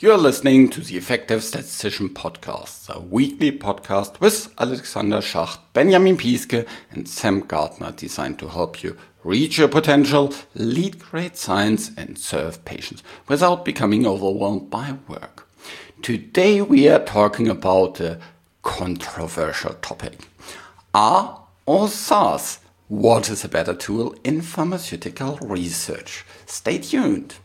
You're listening to the Effective Statistician Podcast, a weekly podcast with Alexander Schacht, Benjamin Piske, and Sam Gardner, designed to help you reach your potential, lead great science, and serve patients without becoming overwhelmed by work. Today we are talking about a controversial topic. R or SAS? What is a better tool in pharmaceutical research? Stay tuned.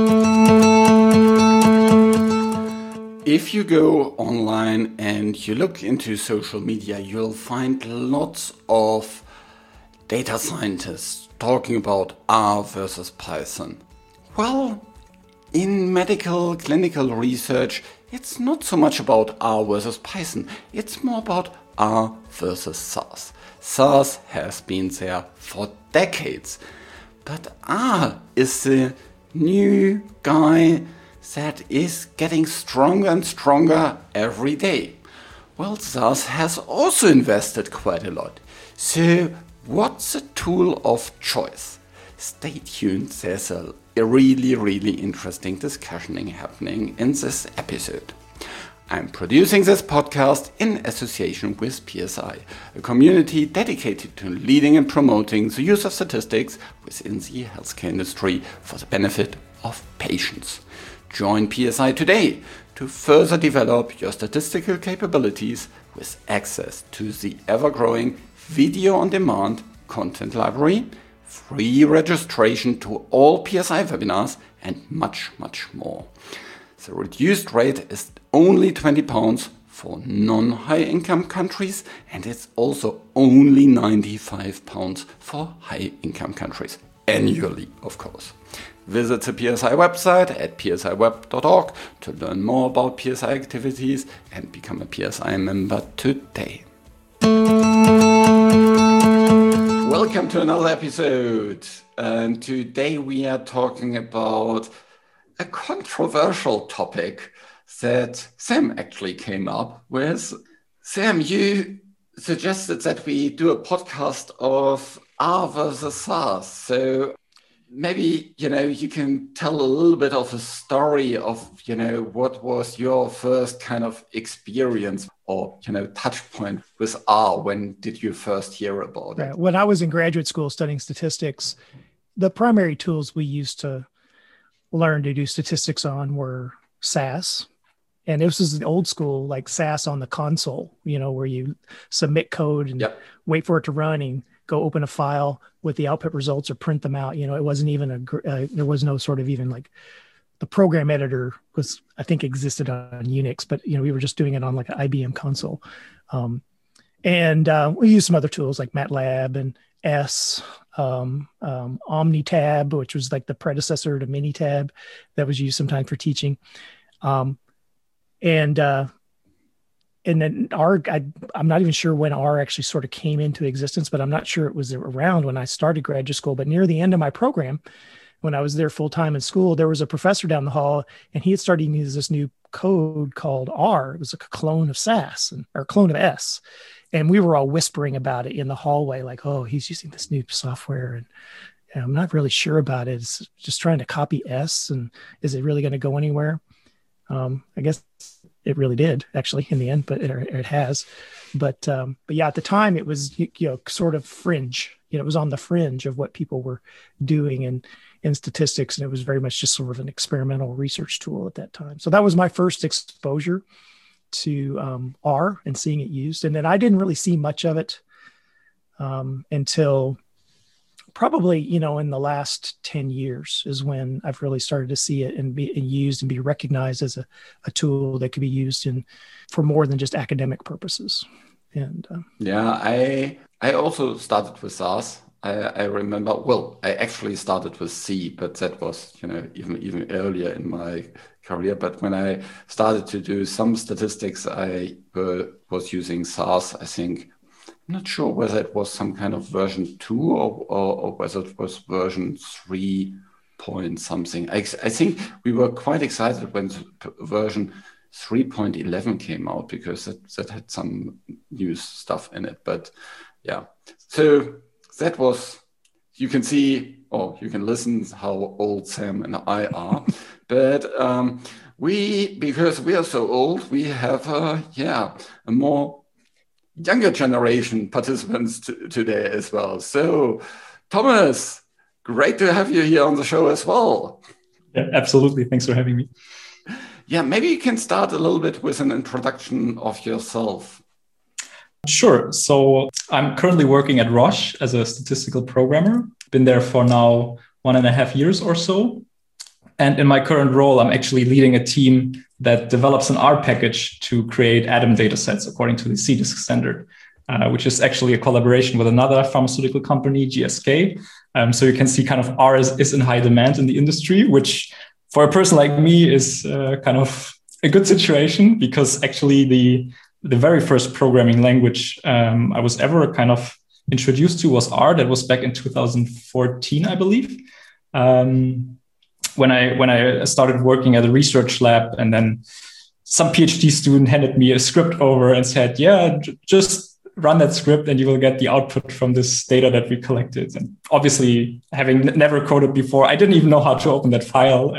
If you go online and you look into social media, you'll find lots of data scientists talking about R versus Python. Well, in medical clinical research, it's not so much about R versus Python. It's more about R versus SAS. SAS has been there for decades, but R is the new guy that is getting stronger and stronger every day. Well, SAS has also invested quite a lot. So what's the tool of choice? Stay tuned, there's a really interesting discussion happening in this episode. I'm producing this podcast in association with PSI, a community dedicated to leading and promoting the use of statistics within the healthcare industry for the benefit of patients. Join PSI today to further develop your statistical capabilities with access to the ever-growing video-on-demand content library, free registration to all PSI webinars, and much more. The reduced rate is only £20 for non-high income countries, and it's also only £95 for high income countries, annually of course. Visit the PSI website at psiweb.org to learn more about PSI activities and become a PSI member today. Welcome to another episode, and today we are talking about a controversial topic that Sam actually came up with. Sam, you suggested that we do a podcast of R versus SAS. So maybe, you can tell a little bit of a story of, what was your first kind of experience or, touch point with R. When did you first hear about it? When I was in graduate school studying statistics, the primary tools we used to learn to do statistics on were SAS. And this was the old school, like SAS on the console, where you submit code and wait for it to run and go open a file with the output results or print them out. It wasn't even there was no sort of even like the program editor was, I think, existed on Unix, but, we were just doing it on like an IBM console. And we used some other tools like MATLAB and S, OmniTab, which was like the predecessor to Minitab that was used sometimes for teaching. And then R, I'm not even sure when R actually sort of came into existence, but I'm not sure it was around when I started graduate school. But near the end of my program, when I was there full time in school, there was a professor down the hall, and he had started to use this new code called R. It was like a clone of SAS or clone of S. And we were all whispering about it in the hallway, like, oh, he's using this new software. And I'm not really sure about it. It's just trying to copy S. And is it really going to go anywhere? I guess it really did, actually, in the end, but it has. But yeah, at the time, it was, sort of fringe. It was on the fringe of what people were doing in statistics. And it was very much just sort of an experimental research tool at that time. So that was my first exposure to R and seeing it used. And then I didn't really see much of it until probably, in the last 10 years is when I've really started to see it and be used and be recognized as a tool that could be used for more than just academic purposes. And I also started with SAS. I remember, I actually started with C, but that was, even earlier in my career. But when I started to do some statistics, I was using SAS. I think, I'm not sure whether it was some kind of version 2 or whether it was version 3 point something. I think we were quite excited when version 3.11 came out because that had some new stuff in it. But yeah, so that was, you can see, or you can listen how old Sam and I are. But Because we are so old, we have a more younger generation participants today as well. So, Thomas, great to have you here on the show as well. Yeah, absolutely. Thanks for having me. Yeah, maybe you can start a little bit with an introduction of yourself. Sure. So I'm currently working at Roche as a statistical programmer. Been there for now 1.5 years or so. And in my current role, I'm actually leading a team that develops an R package to create ADaM datasets according to the CDISC standard, which is actually a collaboration with another pharmaceutical company, GSK. So you can see kind of R is in high demand in the industry, which for a person like me is kind of a good situation, because actually the very first programming language I was ever kind of introduced to was R. That was back in 2014, I believe. When I started working at a research lab, and then some PhD student handed me a script over and said, yeah, just run that script and you will get the output from this data that we collected. And obviously, having never coded before, I didn't even know how to open that file.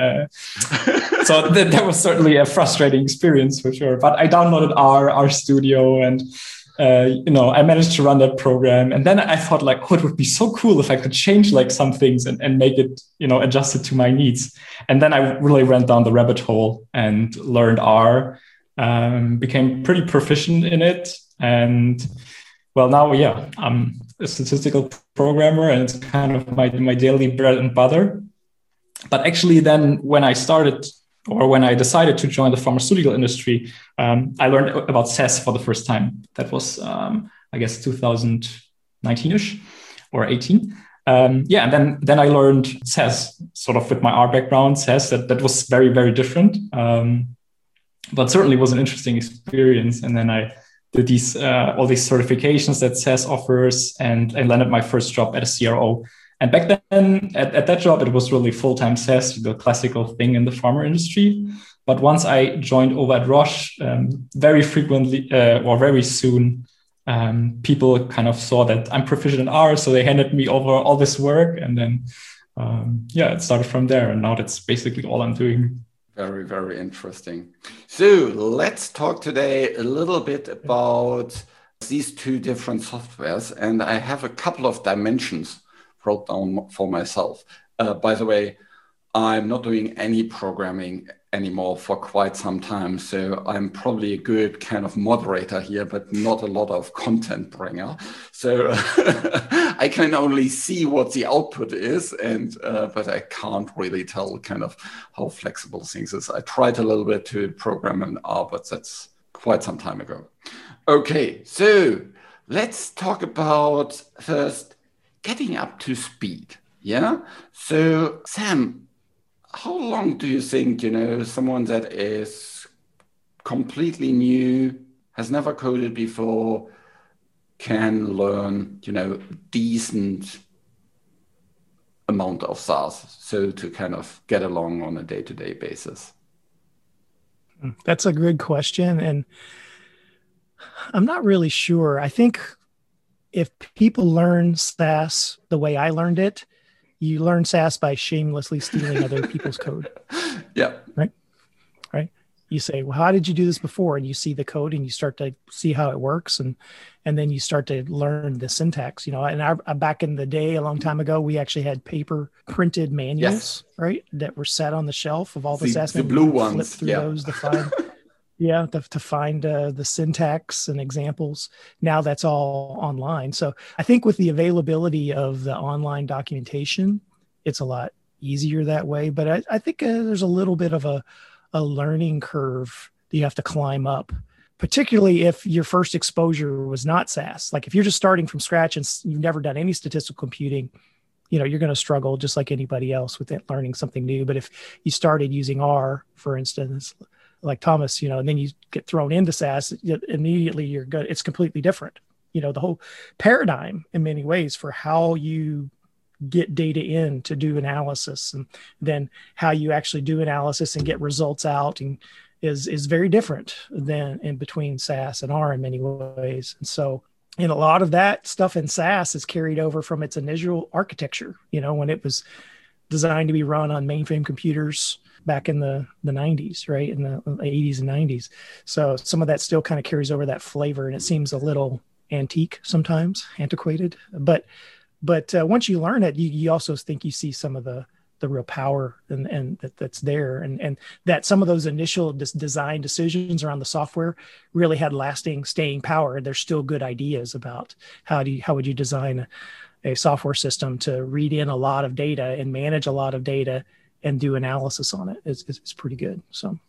So that was certainly a frustrating experience for sure. But I downloaded RStudio, and I managed to run that program. And then I thought like, oh, it would be so cool if I could change like some things and make it, adjust it to my needs. And then I really went down the rabbit hole and learned R, became pretty proficient in it. And well, now, I'm a statistical programmer, and it's kind of my daily bread and butter. But actually then when I decided to join the pharmaceutical industry, I learned about SAS for the first time. That was, I guess, 2019-ish or 18. And then I learned SAS, sort of with my R background, SAS, that was very, very different. But certainly was an interesting experience. And then I did all these certifications that SAS offers, and I landed my first job at a CRO. And back then, at that job, it was really full-time SAS, the classical thing in the pharma industry. But once I joined over at Roche, very frequently or very soon, people kind of saw that I'm proficient in R, so they handed me over all this work. And then, it started from there. And now that's basically all I'm doing. Very, very interesting. So let's talk today a little bit about these two different softwares. And I have a couple of dimensions wrote down for myself. By the way, I'm not doing any programming anymore for quite some time. So I'm probably a good kind of moderator here, but not a lot of content bringer. So I can only see what the output is, but I can't really tell kind of how flexible things is. I tried a little bit to program in R, but that's quite some time ago. Okay, so let's talk about first getting up to speed. Yeah. So Sam, how long do you think, someone that is completely new, has never coded before, can learn, decent amount of SAS, so to kind of get along on a day-to-day basis? That's a good question. And I'm not really sure. I think if people learn SAS the way I learned it, you learn SAS by shamelessly stealing other people's code. Yeah. Right. You say, well, how did you do this before? And you see the code and you start to see how it works. And then you start to learn the syntax, and back in the day, a long time ago, we actually had paper printed manuals, right? That were set on the shelf of all the SAS. The blue ones. Flip through those to find, to find the syntax and examples. Now that's all online. So I think with the availability of the online documentation, it's a lot easier that way. But I think there's a little bit of a learning curve that you have to climb up, particularly if your first exposure was not SAS. Like if you're just starting from scratch and you've never done any statistical computing, you're going to struggle just like anybody else with it, learning something new. But if you started using R, for instance, like Thomas, and then you get thrown into SAS, immediately you're good. It's completely different. The whole paradigm in many ways for how you get data in to do analysis, and then how you actually do analysis and get results out, and is very different than in between SAS and R in many ways. And so, a lot of that stuff in SAS is carried over from its initial architecture. When it was designed to be run on mainframe computers, back in the 90s, right? In the 80s and 90s. So some of that still kind of carries over that flavor, and it seems a little antique sometimes, antiquated. But once you learn it, you also think you see some of the real power and that's there, and that some of those initial design decisions around the software really had lasting staying power. There's still good ideas about how would you design a software system to read in a lot of data and manage a lot of data and do analysis on it. It's pretty good. So,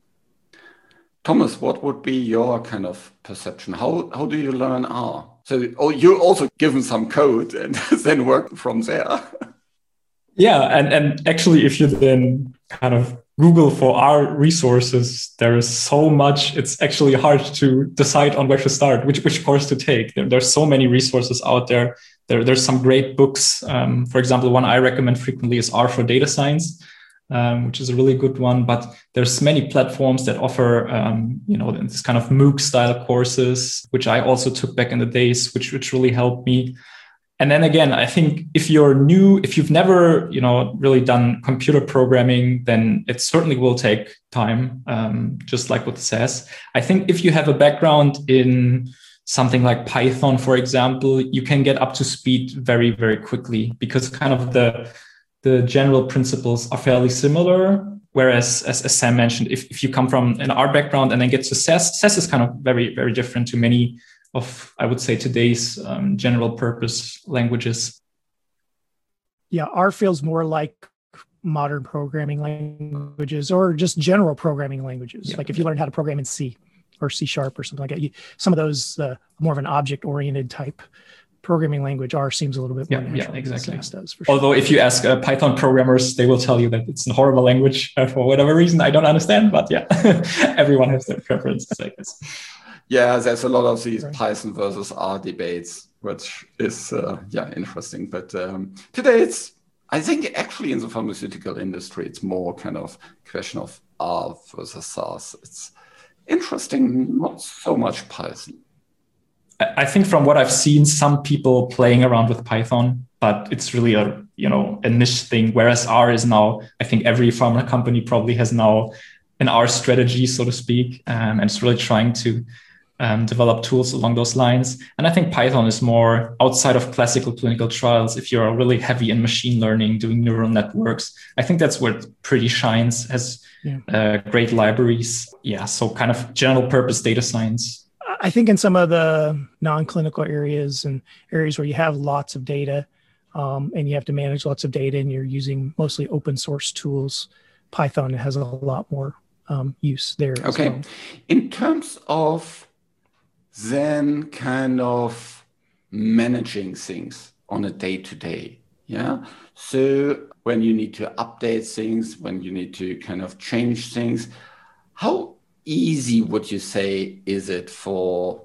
Thomas, what would be your kind of perception? How do you learn R? So you're also given some code and then work from there. Yeah, and actually, if you then kind of Google for R resources, there is so much. It's actually hard to decide on where to start, which course to take. There's so many resources out there. There's some great books. For example, one I recommend frequently is R for Data Science, which is a really good one. But there's many platforms that offer, this kind of MOOC style courses, which I also took back in the days, which really helped me. And then again, I think if you're new, if you've never, really done computer programming, then it certainly will take time, just like with SAS. I think if you have a background in something like Python, for example, you can get up to speed very, very quickly because kind of the general principles are fairly similar. Whereas, as Sam mentioned, if you come from an R background and then get to SAS is kind of very, very different to many of, I would say, today's general purpose languages. Yeah, R feels more like modern programming languages or just general programming languages. Yeah. Like if you learn how to program in C or C# or something like that, some of those more of an object-oriented type programming language, R seems a little bit more natural. Yeah, exactly. Than SAS does, for sure. Although if you ask Python programmers, they will tell you that it's a horrible language for whatever reason I don't understand. But yeah, everyone has their preferences, I guess. Yeah, there's a lot of these Python versus R debates, which is, interesting. But today I think actually in the pharmaceutical industry, it's more kind of question of R versus SAS. It's interesting, not so much Python. I think from what I've seen, some people playing around with Python, but it's really a niche thing. Whereas R is now, I think every pharma company probably has now an R strategy, so to speak, and it's really trying to develop tools along those lines. And I think Python is more outside of classical clinical trials. If you're really heavy in machine learning, doing neural networks, I think that's where it pretty shines, has great libraries. Yeah, so kind of general purpose data science. I think in some of the non-clinical areas and areas where you have lots of data and you have to manage lots of data and you're using mostly open source tools, Python has a lot more use there. Okay. Well. In terms of then kind of managing things on a day-to-day, yeah? So when you need to update things, when you need to kind of change things, how easy would you say is it for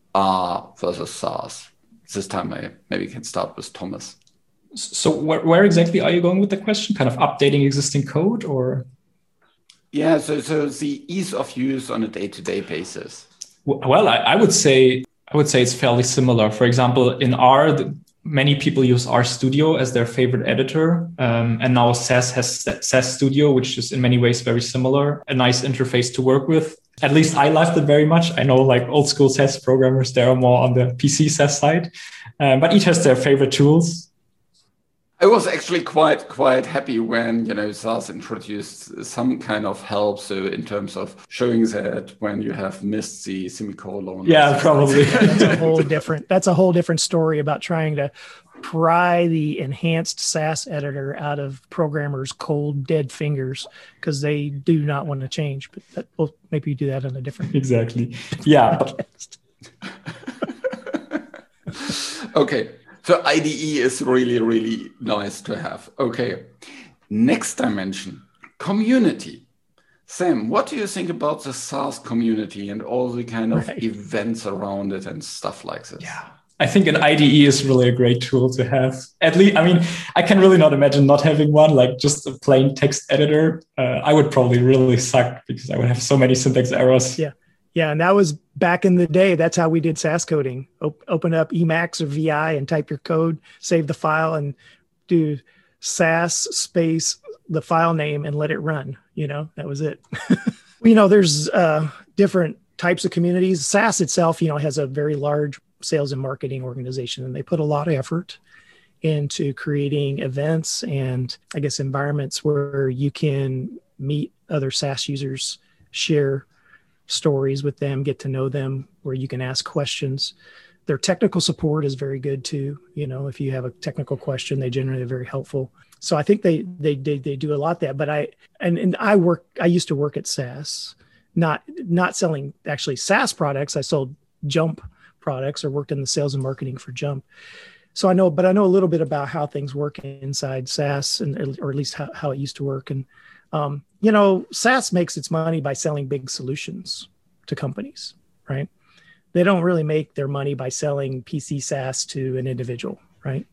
R versus SAS? This time I maybe can start with Thomas. So where exactly are you going with the question? Kind of updating existing code or? Yeah, so the ease of use on a day-to-day basis. Well, I would say it's fairly similar. For example, in R, many people use RStudio as their favorite editor. And now SAS has SAS Studio, which is in many ways very similar, a nice interface to work with. At least I liked it very much. I know like old school SAS programmers, they are more on the PC SAS side, but each has their favorite tools. I was actually quite happy when, SAS introduced some kind of help. So in terms of showing that when you have missed the semicolon. Yeah, probably. That's a whole different story about trying to pry the enhanced SAS editor out of programmers' cold, dead fingers because they do not want to change. But we'll maybe do that in a different. Exactly. Yeah. Okay. So IDE is really, really nice to have. Okay. Next dimension, community. Sam, what do you think about the SAS community and all the kind of events around it and stuff like this? Yeah, I think an IDE is really a great tool to have. At least, I mean, I can really not imagine not having one, like just a plain text editor. I would probably really suck because I would have so many syntax errors. Yeah. Yeah, and that was back in the day. That's how we did SAS coding. Open up Emacs or VI and type your code, save the file, and do SaaS space, the file name, and let it run. That was it. There's different types of communities. SaaS itself, has a very large sales and marketing organization, and they put a lot of effort into creating events and I guess environments where you can meet other SaaS users, share stories with them, get to know them, where you can ask questions. Their technical support is very good too. If you have a technical question, they generally are very helpful. So I think they do a lot of that. But I used to work at SaaS, not selling actually SaaS products. I sold Jump products or worked in the sales and marketing for Jump. So I know a little bit about how things work inside SaaS, or at least how it used to work. And SaaS makes its money by selling big solutions to companies, right? They don't really make their money by selling PC SaaS to an individual, right?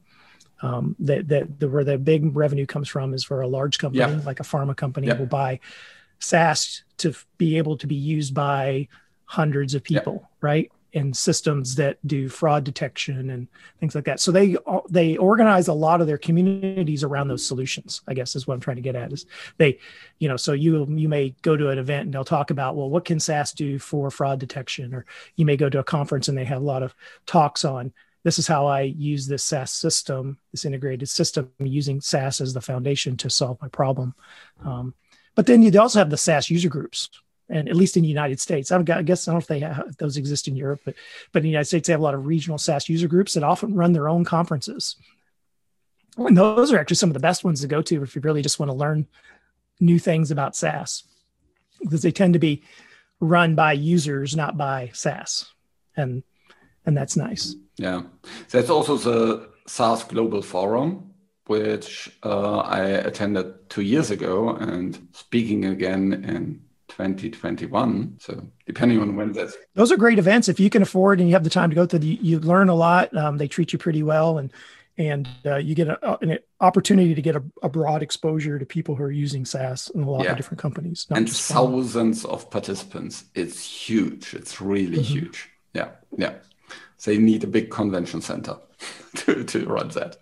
Where the big revenue comes from is for a large company, like a pharma company will buy SaaS to be able to be used by hundreds of people, right? And systems that do fraud detection and things like that. So they organize a lot of their communities around those solutions, I guess is what I'm trying to get at. Is they, so you may go to an event and they'll talk about, well, what can SaaS do for fraud detection? Or you may go to a conference and they have a lot of talks on, this is how I use this SaaS system, this integrated system, using SaaS as the foundation to solve my problem. But then you also have the SaaS user groups. And at least in the United States, I guess I don't know if those exist in Europe, but in the United States, they have a lot of regional SaaS user groups that often run their own conferences. And those are actually some of the best ones to go to if you really just want to learn new things about SaaS, because they tend to be run by users, not by SaaS. And that's nice. Yeah. That's also the SaaS Global Forum, which I attended 2 years ago and speaking again in 2021. So depending on when that's. Those are great events. If you can afford and you have the time to go to you learn a lot. They treat you pretty well, and you get an opportunity to get a broad exposure to people who are using SaaS in a lot of different companies. And thousands of participants. It's huge. It's really huge. Yeah. Yeah. They need a big convention center to run that.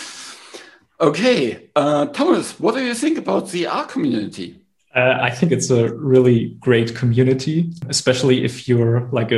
Okay. Thomas, what do you think about the R community? I think it's a really great community, especially if you're like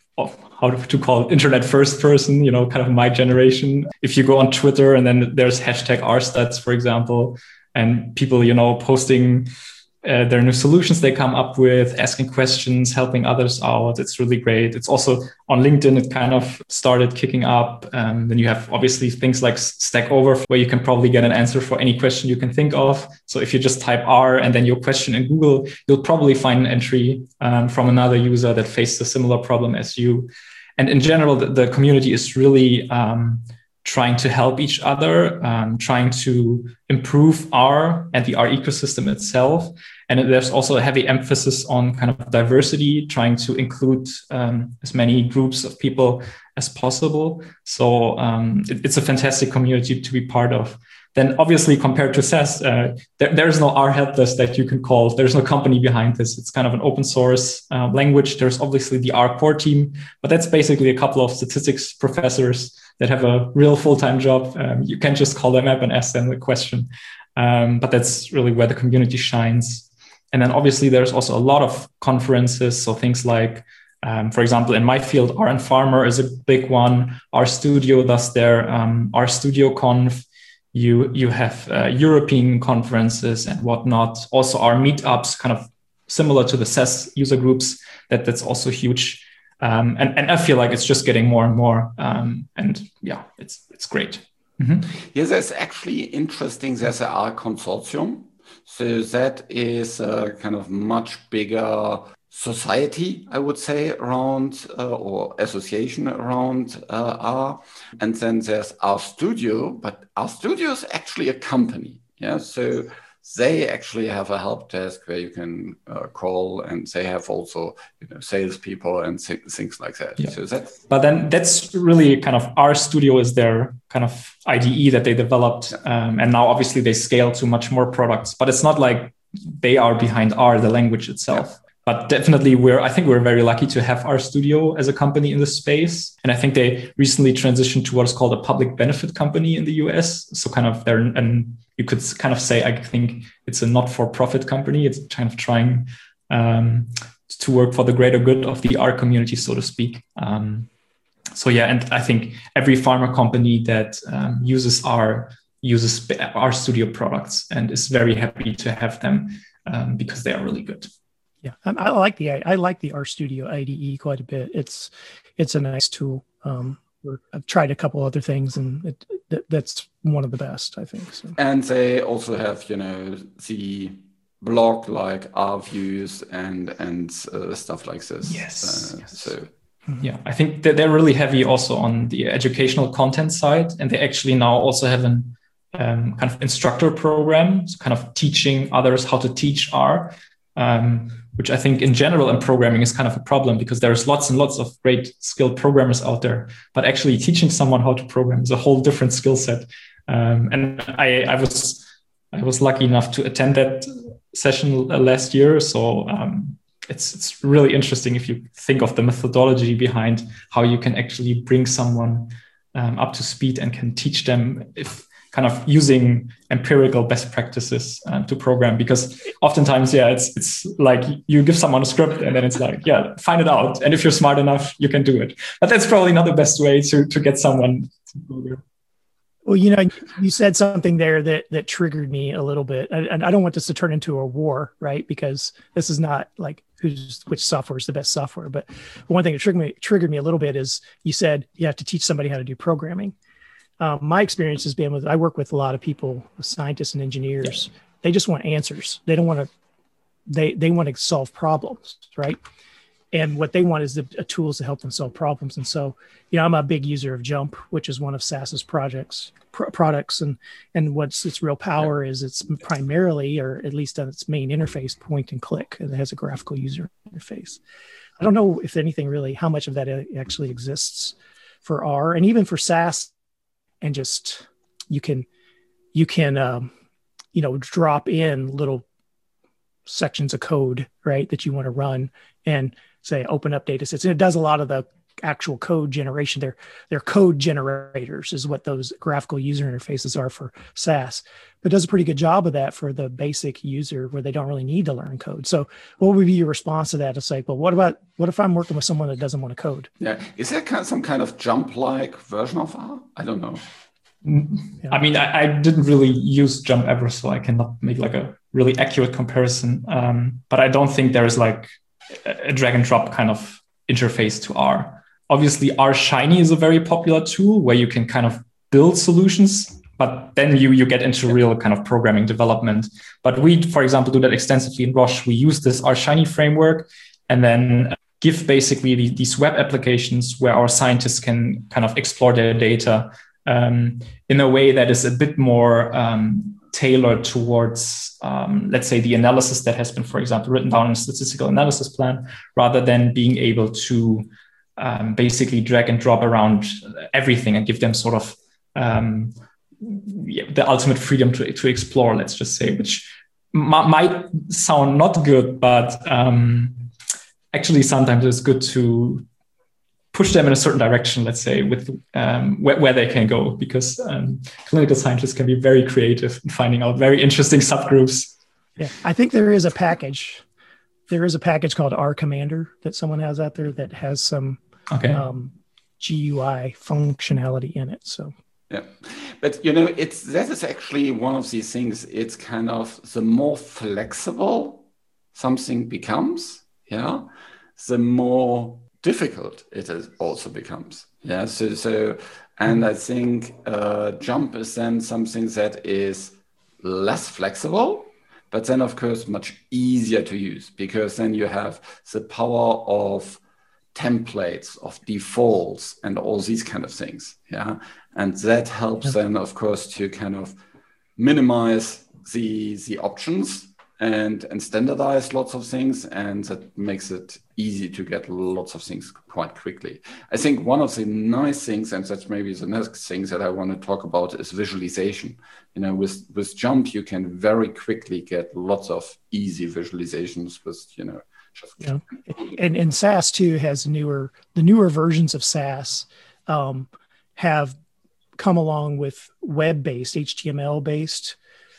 how to call it, internet first person, kind of my generation. If you go on Twitter and then there's hashtag #RStuds, for example, and people, posting their new solutions they come up with, asking questions, helping others out. It's really great. It's also on LinkedIn, it kind of started kicking up. Then you have obviously things like Stack Overflow, where you can probably get an answer for any question you can think of. So if you just type R and then your question in Google, you'll probably find an entry from another user that faced a similar problem as you. And in general, the community is really trying to help each other, trying to improve R and the R ecosystem itself. And there's also a heavy emphasis on kind of diversity, trying to include as many groups of people as possible. So it's a fantastic community to be part of. Then obviously compared to SaaS, there's no R helpdesk that you can call. There's no company behind this. It's kind of an open source language. There's obviously the R core team, but that's basically a couple of statistics professors that have a real full-time job. You can't just call them up and ask them a question. But that's really where the community shines. And then obviously there's also a lot of conferences. So things like, for example, in my field, R and Farmer is a big one. RStudio does their RStudio Conf. You have European conferences and whatnot. Also our meetups, kind of similar to the SaaS user groups, that's also huge. And I feel like it's just getting more and more. And yeah, it's great. Mm-hmm. Yeah, that's actually interesting. There's an R consortium. So that is a kind of much bigger society, I would say, around or association around R. And then there's RStudio, but RStudio is actually a company. Yeah, so they actually have a help desk where you can call, and they have also salespeople and things like that. Yeah. So but then that's really kind of RStudio is their kind of IDE that they developed, and now obviously they scale to much more products. But it's not like they are behind R, the language itself. Yeah. But definitely I think we're very lucky to have RStudio as a company in this space. And I think they recently transitioned to what is called a public benefit company in the US. So kind of you could kind of say, I think it's a not-for-profit company. It's kind of trying to work for the greater good of the R community, so to speak. So yeah, and I think every pharma company that uses RStudio products and is very happy to have them because they are really good. Yeah, I like the RStudio IDE quite a bit. It's a nice tool. I've tried a couple other things, and that's one of the best, I think. So. And they also have, the blog like RViews and stuff like this. Yes. So. Yeah, I think that they're really heavy also on the educational content side, and they actually now also have an kind of instructor program, so kind of teaching others how to teach R. Which I think in general in programming is kind of a problem because there's lots and lots of great skilled programmers out there, but actually teaching someone how to program is a whole different skill set. And I was lucky enough to attend that session last year. So it's really interesting if you think of the methodology behind how you can actually bring someone up to speed and can teach them if kind of using empirical best practices to program, because oftentimes, it's like you give someone a script and then it's like, find it out. And if you're smart enough, you can do it. But that's probably not the best way to get someone to go there. Well, you said something there that triggered me a little bit. And I don't want this to turn into a war, right? Because this is not like which software is the best software. But one thing that triggered me a little bit is you said you have to teach somebody how to do programming. My experience has been I work with a lot of people, scientists and engineers. Yeah. They just want answers. They don't want to, they want to solve problems, right? And what they want is the tools to help them solve problems. And so, I'm a big user of JMP, which is one of SAS's products. And what's its real power is it's primarily, or at least on its main interface, point and click. And it has a graphical user interface. I don't know if anything really, how much of that actually exists for R and even for SAS. And just you can drop in little sections of code, right, that you want to run and say open up data sets. And it does a lot of the actual code generation. They're code generators is what those graphical user interfaces are for SAS. But it does a pretty good job of that for the basic user where they don't really need to learn code. So what would be your response to that? It's like, well, what if I'm working with someone that doesn't want to code? Yeah. Is there some kind of JMP-like version of R? I don't know. I mean, I didn't really use JMP ever, so I cannot make like a really accurate comparison. But I don't think there is like a drag and drop kind of interface to R. Obviously, RShiny is a very popular tool where you can kind of build solutions, but then you get into real kind of programming development. But we, for example, do that extensively in Roche. We use this RShiny framework and then give basically these web applications where our scientists can kind of explore their data in a way that is a bit more tailored towards, let's say, the analysis that has been, for example, written down in a statistical analysis plan, rather than being able to basically drag and drop around everything and give them sort of the ultimate freedom to explore, let's just say, which might sound not good, but actually sometimes it's good to push them in a certain direction, let's say, with where they can go, because clinical scientists can be very creative in finding out very interesting subgroups. Yeah, I think there is a package. There is a package called R Commander that someone has out there that has some GUI functionality in it. So yeah, but that is actually one of these things. It's kind of the more flexible something becomes, the more difficult it also becomes. Yeah. So and I think JMP is then something that is less flexible, but then of course much easier to use, because then you have the power of templates, of defaults, and all these kind of things. Yeah. And that helps then of course to kind of minimize the options and standardize lots of things, and that makes it easy to get lots of things quite quickly. I think one of the nice things, and that's maybe the next thing that I want to talk about, is visualization. With JMP, you can very quickly get lots of easy visualizations with, You know, and Sass too has the newer versions of Sass have come along with web-based, HTML-based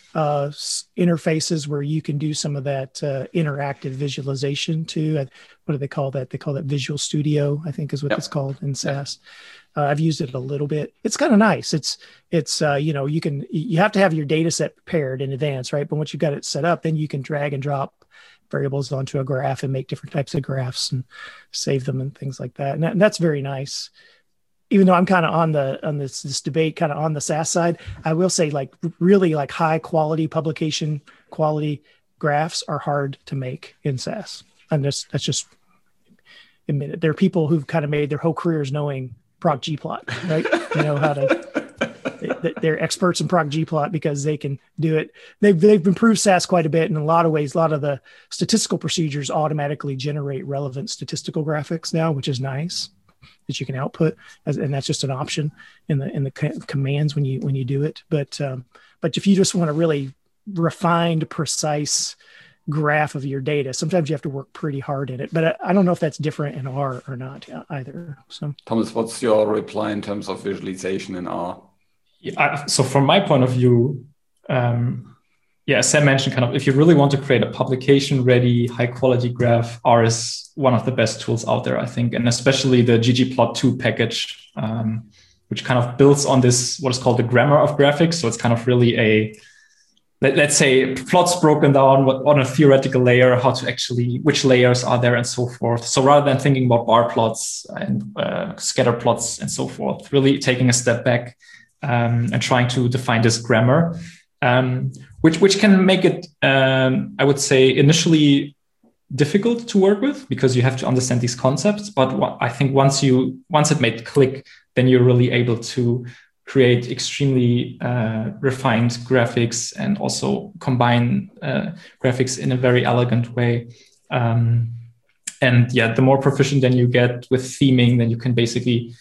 interfaces where you can do some of that interactive visualization too. What do they call that? They call that Visual Studio, I think is what it's called in Sass. I've used it a little bit. It's kind of nice. It's you know, you have to have your data set prepared in advance, right? But once you've got it set up, then you can drag and drop variables onto a graph and make different types of graphs and save them and things like that. And that's very nice. Even though I'm kind of on this debate, kind of on the Sass side, I will say like really like high quality publication quality graphs are hard to make in Sass. And that's just admit it. There are people who've kind of made their whole careers knowing procgplot, right? They know how to, they're experts in procgplot because they can do it. They've improved Sass quite a bit in a lot of ways. A lot of the statistical procedures automatically generate relevant statistical graphics now, which is nice that you can output, and that's just an option in the commands when you do it. But if you just want a really refined, precise graph of your data, sometimes you have to work pretty hard in it. But I don't know if that's different in R or not either. So, Thomas, what's your reply in terms of visualization in R? So from my point of view, as Sam mentioned, kind of if you really want to create a publication-ready, high-quality graph, R is one of the best tools out there, I think, and especially the ggplot2 package, which kind of builds on this, what is called the grammar of graphics. So it's kind of really let's say, plots broken down on a theoretical layer, how to actually, which layers are there and so forth. So rather than thinking about bar plots and scatter plots and so forth, really taking a step back and trying to define this grammar, which can make it, I would say, initially difficult to work with because you have to understand these concepts. But I think once it made click, then you're really able to create extremely refined graphics and also combine graphics in a very elegant way. And the more proficient then you get with theming, then you can basically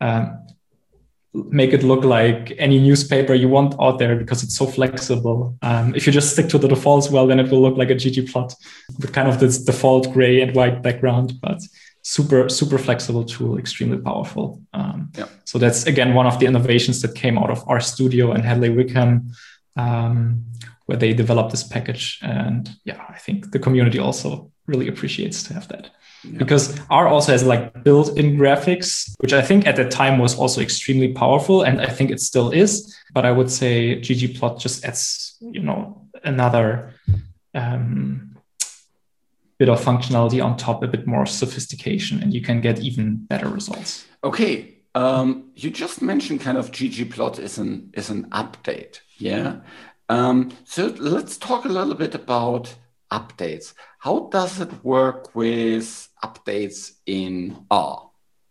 make it look like any newspaper you want out there because it's so flexible. If you just stick to the defaults, well, then it will look like a ggplot with kind of this default gray and white background, but super, super flexible tool, extremely powerful. So that's, again, one of the innovations that came out of RStudio and Hadley Wickham, where they developed this package. And I think the community also really appreciates to have that. Because R also has like built-in graphics, which I think at the time was also extremely powerful, and I think it still is. But I would say ggplot just adds, another bit of functionality on top, a bit more sophistication, and you can get even better results. Okay, you just mentioned kind of ggplot is an update, so let's talk a little bit about updates. How does it work with updates in R?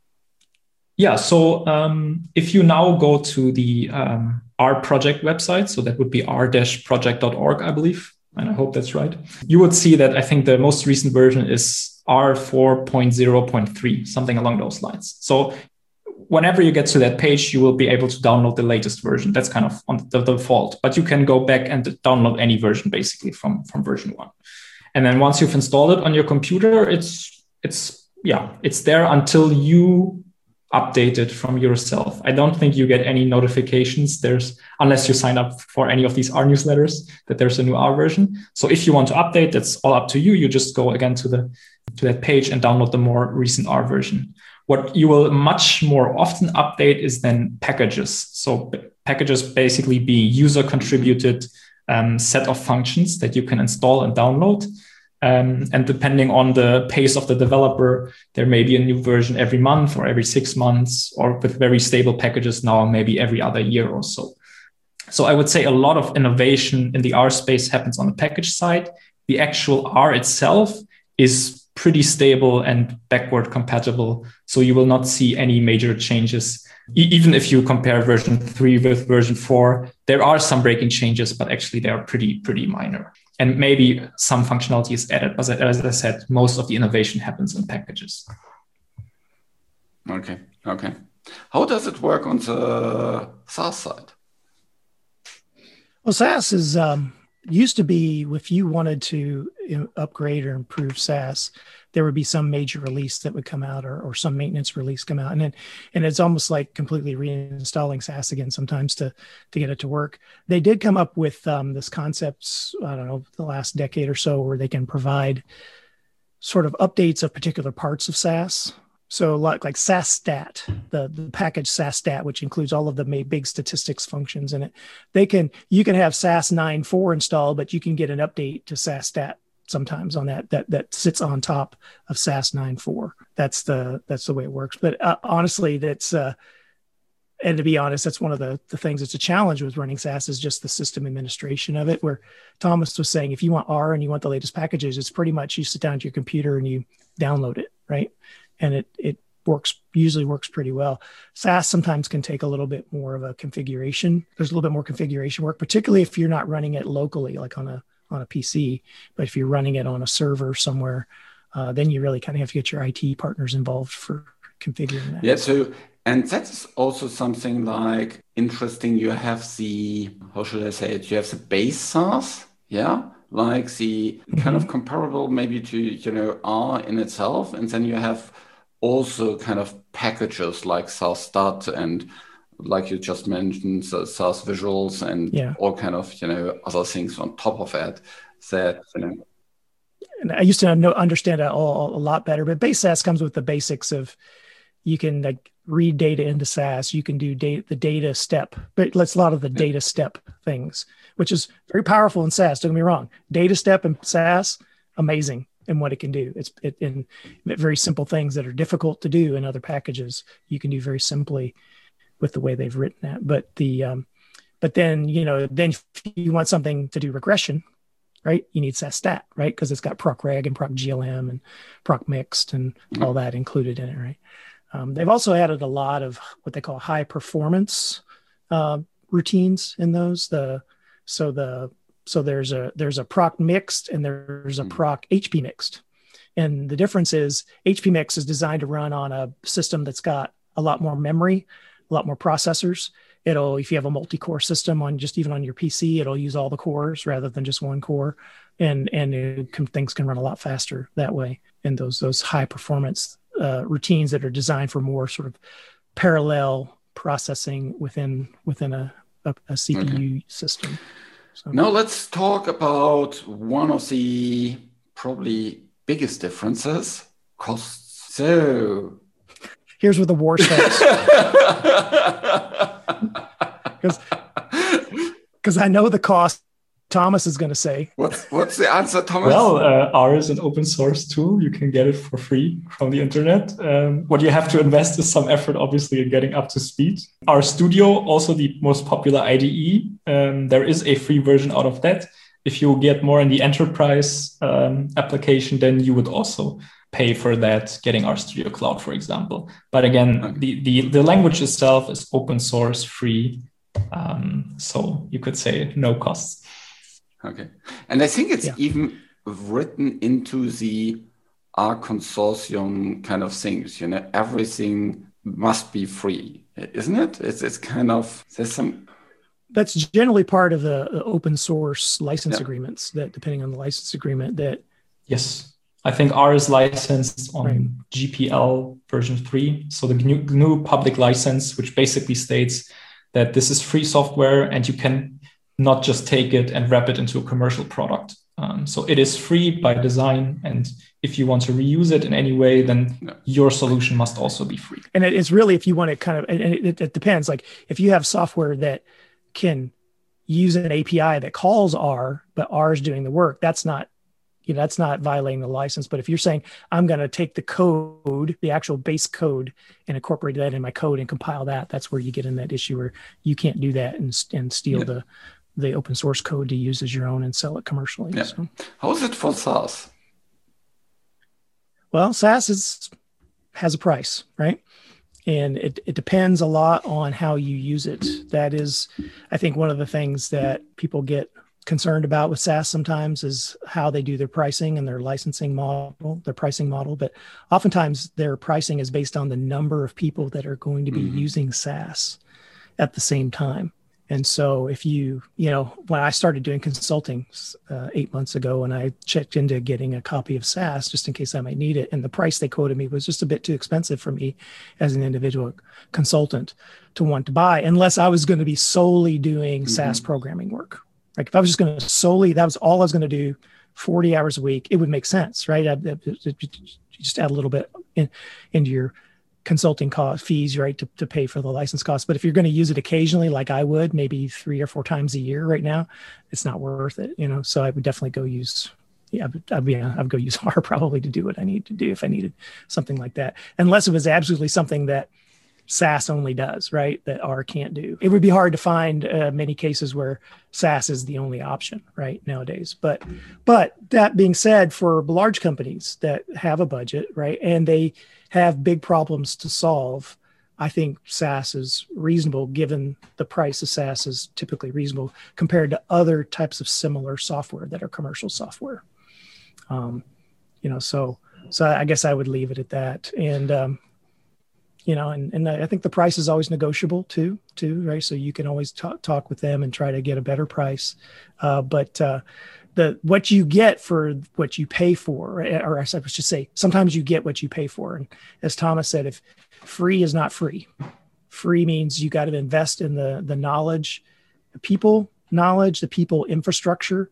So if you now go to the R project website, so that would be r-project.org, I believe, and I hope that's right, you would see that I think the most recent version is R 4.0.3, something along those lines. So whenever you get to that page, you will be able to download the latest version. That's kind of on the default, but you can go back and download any version basically from version 1. And then once you've installed it on your computer, it's there until you update it from yourself. I don't think you get any notifications unless you sign up for any of these R newsletters that there's a new R version. So if you want to update, that's all up to you. You just go again to that page and download the more recent R version. What you will much more often update is then packages. So packages basically be user contributed set of functions that you can install and download. And depending on the pace of the developer, there may be a new version every month or every 6 months, or with very stable packages now, maybe every other year or so. So I would say a lot of innovation in the R space happens on the package side. The actual R itself is pretty stable and backward compatible. So you will not see any major changes. Even if you compare version 3 with version 4, there are some breaking changes, but actually they are pretty minor. And maybe some functionality is added. But as I said, most of the innovation happens in packages. Okay. How does it work on the Sass side? Well, Sass is used to be if you wanted to upgrade or improve SaaS, there would be some major release that would come out or some maintenance release come out. And it's almost like completely reinstalling SaaS again sometimes to get it to work. They did come up with this concept, I don't know, the last decade or so, where they can provide sort of updates of particular parts of SaaS. So like SaaS Stat, the package SaaS Stat, which includes all of the big statistics functions in it, you can have SaaS 9.4 installed, but you can get an update to SaaS Stat sometimes on that sits on top of SaaS 9.4. That's the way it works. But honestly, and to be honest, that's one of the things that's a challenge with running SaaS is just the system administration of it, where Thomas was saying, if you want R and you want the latest packages, it's pretty much you sit down to your computer and you download it, right? And it usually works pretty well. SaaS sometimes can take a little bit more of a configuration. There's a little bit more configuration work, particularly if you're not running it locally, like on a PC. But if you're running it on a server somewhere, then you really kind of have to get your IT partners involved for configuring that. Yeah. So, and that's also something like interesting. You have how should I say it? You have the base SaaS, yeah, like the kind of comparable maybe to R in itself, and then you have also kind of packages like SaaS Stat and like you just mentioned, SaaS visuals and all kind of other things on top of it that And I used to understand that all a lot better, but base SaaS comes with the basics of you can like read data into SaaS, you can do the data step, but it's a lot of the data step things, which is very powerful in SaaS. Don't get me wrong, data step in SaaS, amazing. And what it can do. It's in very simple things that are difficult to do in other packages. You can do very simply with the way they've written that. But then if you want something to do regression, right? You need SaaS Stat, right? Because it's got proc reg and proc GLM and proc mixed and all that included in it, right? They've also added a lot of what they call high performance routines in those. So there's a proc mixed and there's a proc HP mixed. And the difference is HP mix is designed to run on a system that's got a lot more memory, a lot more processors. If you have a multi-core system even on your PC, it'll use all the cores rather than just one core. And things can run a lot faster that way. And those high performance routines that are designed for more sort of parallel processing within a CPU system. So. Now let's talk about one of the probably biggest differences, costs. So here's where the war starts. Because I know the cost Thomas is going to say. What's the answer, Thomas? Well, R is an open source tool. You can get it for free from the internet. What you have to invest is some effort, obviously, in getting up to speed. R Studio, also the most popular IDE. There is a free version out of that. If you get more in the enterprise application, then you would also pay for that, getting R Studio Cloud, for example. But again, the language itself is open source, free. So you could say no costs. Okay. And I think it's even written into the R consortium kind of things, everything must be free, isn't it? It's kind of, that's generally part of the open source license agreements that depending on the license agreement that. Yes. I think R is licensed on GPL version 3. So the GNU public license, which basically states that this is free software and you can not just take it and wrap it into a commercial product. So it is free by design. And if you want to reuse it in any way, then your solution must also be free. And it's really, if you want to kind of, and it depends, like if you have software that can use an API that calls R, but R is doing the work, that's not violating the license. But if you're saying, I'm going to take the code, the actual base code, and incorporate that in my code and compile that, that's where you get in that issue where you can't do that and steal the open source code to use as your own and sell it commercially. Yeah. So. How is it for SaaS? Well, SaaS has a price, right? And it depends a lot on how you use it. That is, I think, one of the things that people get concerned about with SaaS sometimes is how they do their pricing and their licensing model, their pricing model. But oftentimes their pricing is based on the number of people that are going to be using SaaS at the same time. And so if when I started doing consulting 8 months ago, and I checked into getting a copy of SaaS just in case I might need it, and the price they quoted me was just a bit too expensive for me as an individual consultant to want to buy, unless I was going to be solely doing SaaS programming work. Like if I was just going to that was all I was going to do, 40 hours a week, it would make sense, right? You just add a little bit into your consulting cost fees, right, to pay for the license costs. But if you're going to use it occasionally, like I would, maybe 3 or 4 times a year right now, it's not worth it, So I would definitely go use, I'd go use R probably to do what I need to do if I needed something like that, unless it was absolutely something that SaaS only does, right, that R can't do. It would be hard to find many cases where SaaS is the only option, right, nowadays. But that being said, for large companies that have a budget, right, and they have big problems to solve, I think SaaS is reasonable, given the price of SaaS is typically reasonable compared to other types of similar software that are commercial software. So I guess I would leave it at that. And and I think the price is always negotiable too, right? So you can always talk with them and try to get a better price. But what you get for what you pay for, or I should say, sometimes you get what you pay for. And as Thomas said, if free is not free, free means you got to invest in the knowledge, the people infrastructure.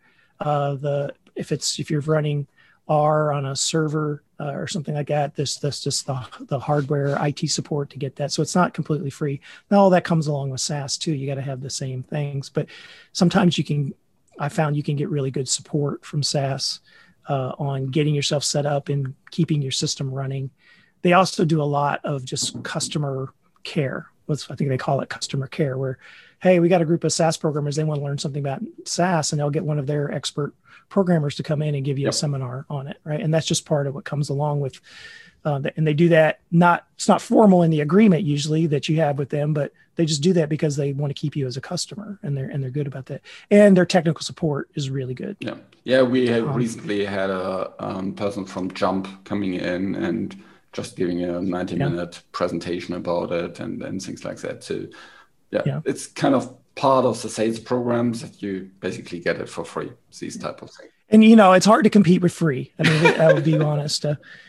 If you're running R on a server or something like that, that's just the hardware IT support to get that. So it's not completely free. Now all that comes along with SaaS too. You got to have the same things, but sometimes I found you can get really good support from SaaS on getting yourself set up and keeping your system running. They also do a lot of just customer care. I think they call it customer care, where, hey, we got a group of SaaS programmers. They want to learn something about SaaS, and they'll get one of their expert programmers to come in and give you a seminar on it, right? And that's just part of what comes along with, and they do that. It's not formal in the agreement usually that you have with them, but they just do that because they want to keep you as a customer, and they're good about that. And their technical support is really good. Yeah. We have recently had a person from Jump coming in and just giving a 90-minute presentation about it and things like that. So it's kind of part of the sales programs that you basically get it for free, these type of things. And, it's hard to compete with free. I mean, I would be honest.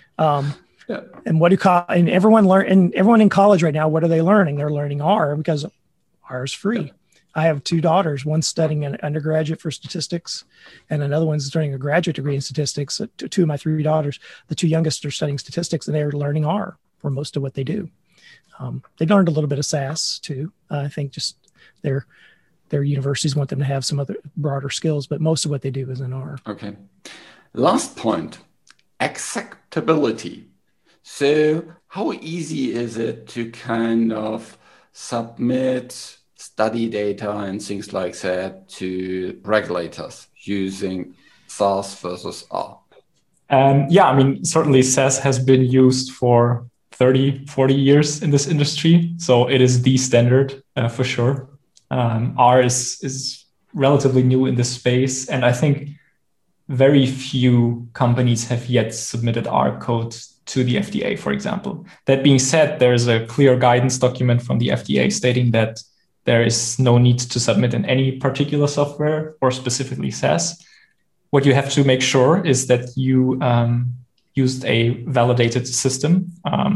And everyone in college right now, what are they learning? They're learning R because R is free. Yeah. I have 2 daughters, one studying an undergraduate for statistics and another one's studying a graduate degree in statistics. 2 of my 3 daughters, the 2 youngest are studying statistics, and they're learning R for most of what they do. They learned a little bit of SAS too. I think just their universities want them to have some other broader skills, but most of what they do is in R. Okay. Last point, acceptability. So how easy is it to kind of submit study data and things like that to regulators using SAS versus R? Certainly SAS has been used for 30, 40 years in this industry. So it is the standard for sure. R is relatively new in this space. And I think very few companies have yet submitted R code to the FDA, for example. That being said, there's a clear guidance document from the FDA stating that there is no need to submit in any particular software or specifically SAS. What you have to make sure is that you used a validated system.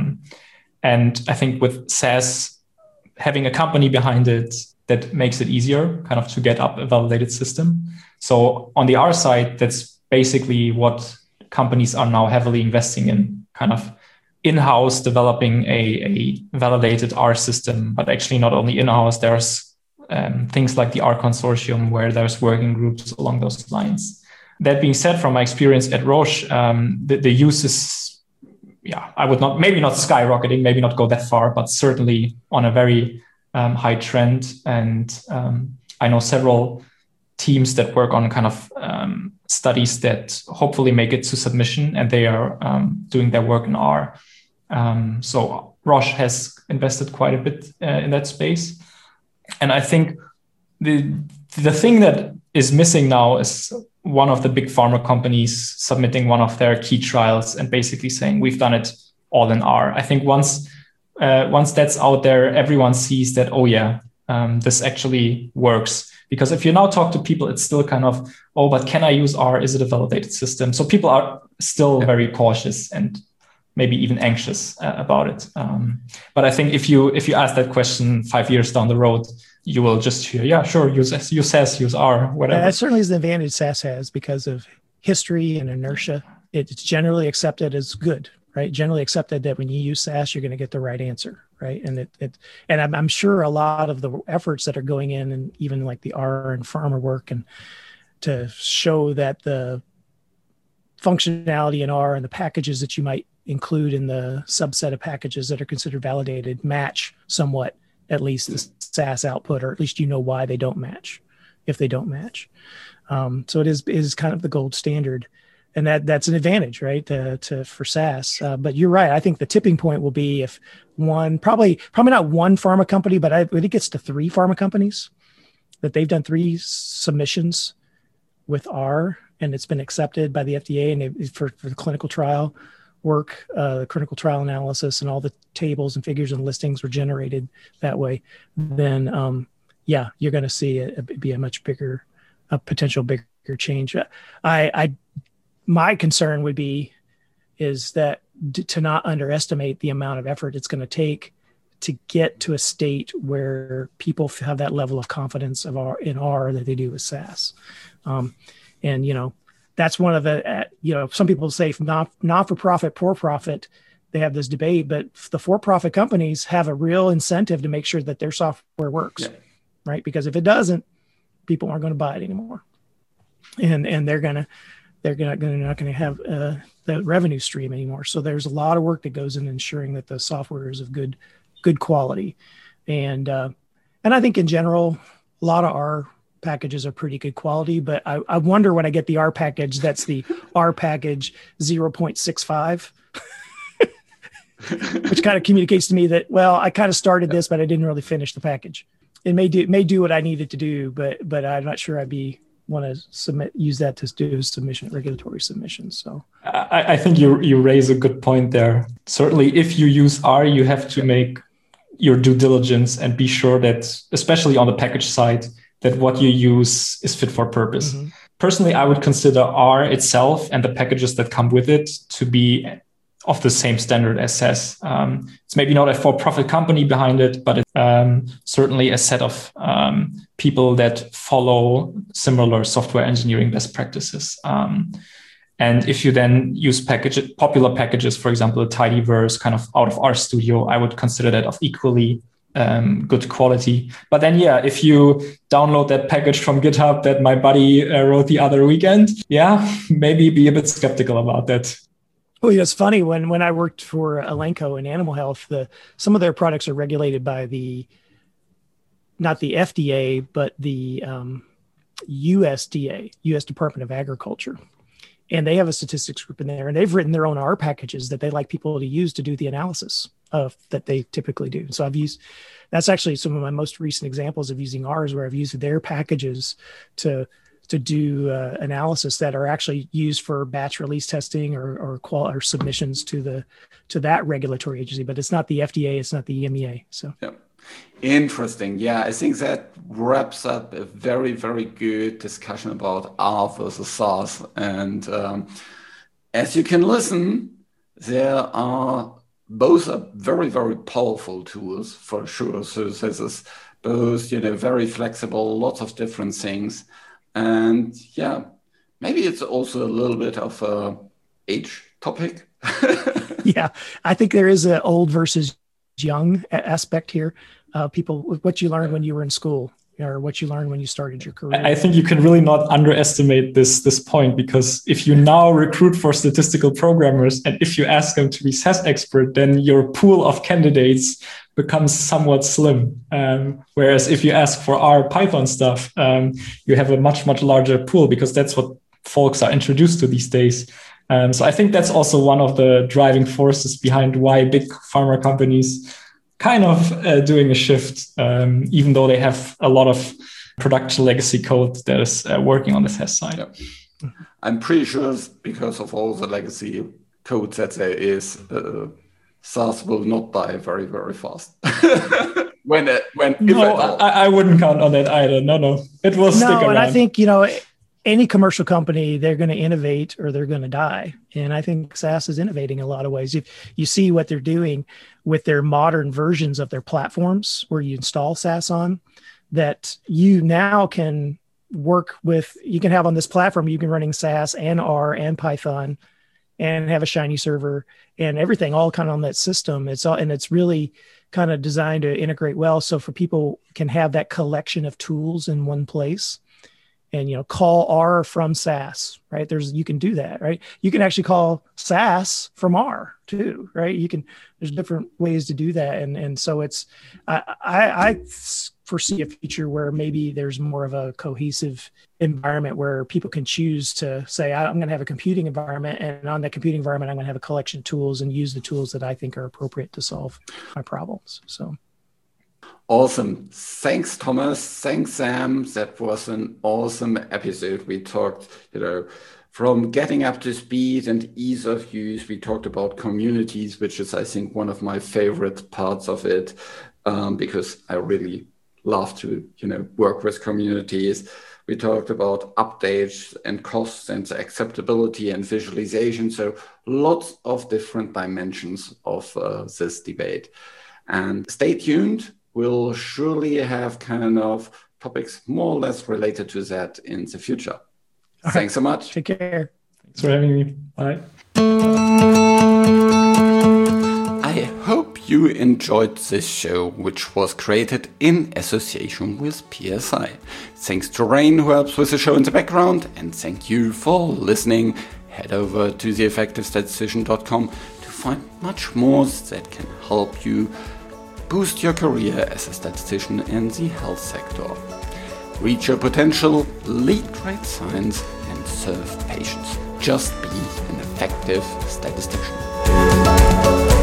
And I think with SAS, having a company behind it, that makes it easier kind of to get up a validated system. So on the R side, that's basically what companies are now heavily investing in, kind of in-house developing a validated R system, but actually not only in-house, there's things like the R Consortium where there's working groups along those lines. That being said, from my experience at Roche, the use is, I would not, maybe not skyrocketing, maybe not go that far, but certainly on a very high trend. And I know several teams that work on kind of studies that hopefully make it to submission, and they are doing their work in R. So Roche has invested quite a bit in that space. And I think the thing that is missing now is one of the big pharma companies submitting one of their key trials and basically saying, we've done it all in R. I think once that's out there, everyone sees that, oh yeah, this actually works. Because if you now talk to people, it's still kind of, oh, but can I use R? Is it a validated system? So people are still very cautious and maybe even anxious about it. But I think if you ask that question 5 years down the road, you will just hear, yeah, sure, use SAS, use R, whatever. That certainly is the advantage SAS has because of history and inertia. It's generally accepted as good, right? Generally accepted that when you use SAS, you're going to get the right answer, right? And and I'm sure a lot of the efforts that are going in, and even like the R and farmer work, and to show that the functionality in R and the packages that you might include in the subset of packages that are considered validated match somewhat at least the SAS output, or at least you know why they don't match if they don't match. So it is kind of the gold standard, and that's an advantage, right? For SAS. But you're right. I think the tipping point will be if one, probably not one pharma company, but I think it gets to 3 pharma companies that they've done 3 submissions with R, and it's been accepted by the FDA and for the clinical trial work, the clinical trial analysis, and all the tables and figures and listings were generated that way. Then, you're going to see it be a much bigger, potential bigger change. My concern is that to not underestimate the amount of effort it's going to take to get to a state where people have that level of confidence in R that they do with SAS. That's one of the, some people say not for profit, for profit, they have this debate, but the for-profit companies have a real incentive to make sure that their software works, right? Because if it doesn't, people aren't going to buy it anymore. And they're not going to have the revenue stream anymore. So there's a lot of work that goes in ensuring that the software is of good quality. And I think in general, a lot of our packages are pretty good quality, but I wonder when I get the R package, that's the R package 0.65, which kind of communicates to me that, well, I kind of started this, but I didn't really finish the package. It may do what I needed to do, but I'm not sure want to use that to do regulatory submissions. So I think you raise a good point there. Certainly, if you use R, you have to make your due diligence and be sure that, especially on the package side, that what you use is fit for purpose. Mm-hmm. Personally, I would consider R itself and the packages that come with it to be of the same standard as SAS. It's maybe not a for-profit company behind it, but it's certainly a set of people that follow similar software engineering best practices. And if you then use popular packages, for example, Tidyverse, kind of out of RStudio, I would consider that of equally good quality. But then, if you download that package from GitHub that my buddy wrote the other weekend, maybe be a bit skeptical about that. Well, it's funny when I worked for Elanco in animal health, some of their products are regulated by not the FDA, but the USDA, U.S. Department of Agriculture. And they have a statistics group in there, and they've written their own R packages that they like people to use to do the analysis that they typically do. So that's actually some of my most recent examples of using R's, where I've used their packages to do analysis that are actually used for batch release testing or submissions to that regulatory agency. But it's not the FDA, it's not the EMEA. So. Yeah. Interesting. Yeah, I think that wraps up a very, very good discussion about R versus SAS. And as you can listen, both are very, very powerful tools for sure. So this is both, very flexible, lots of different things. And maybe it's also a little bit of a age topic. Yeah, I think there is an old versus young aspect here. People, what you learned when you were in school, or what you learned when you started your career. I think you can really not underestimate this point, because if you now recruit for statistical programmers and if you ask them to be SAS expert, then your pool of candidates becomes somewhat slim. Whereas if you ask for R Python stuff, you have a much, much larger pool, because that's what folks are introduced to these days. So I think that's also one of the driving forces behind why big pharma companies kind of doing a shift, even though they have a lot of production legacy code that is working on the SAS side. Yeah. I'm pretty sure it's because of all the legacy code that there is, SAS will not die very, very fast. No, I wouldn't count on that either. No, it will stick around. And I think, any commercial company, they're going to innovate or they're going to die. And I think SaaS is innovating in a lot of ways. If you see what they're doing with their modern versions of their platforms where you install SaaS on, that you now can work with, you can have on this platform, you can running SaaS and R and Python and have a Shiny server and everything all kind of on that system. It's really kind of designed to integrate well. So for people can have that collection of tools in one place. And, call R from SaaS, right? You can do that, right? You can actually call SaaS from R too, right? There's different ways to do that. And so I foresee a future where maybe there's more of a cohesive environment where people can choose to say, I'm going to have a computing environment, and on that computing environment, I'm going to have a collection of tools and use the tools that I think are appropriate to solve my problems. So. Awesome. Thanks, Thomas. Thanks, Sam. That was an awesome episode. We talked, from getting up to speed and ease of use. We talked about communities, which is, I think, one of my favorite parts of it, because I really love to, work with communities. We talked about updates and costs and acceptability and visualization. So lots of different dimensions of this debate. And stay tuned. We'll surely have kind of topics more or less related to that in the future. Thanks so much. Take care. Thanks for having me. Bye. I hope you enjoyed this show, which was created in association with PSI. Thanks to Rain, who helps with the show in the background, and thank you for listening. Head over to theeffectivestatistician.com to find much more that can help you boost your career as a statistician in the health sector. Reach your potential, lead great science, and serve patients. Just be an effective statistician.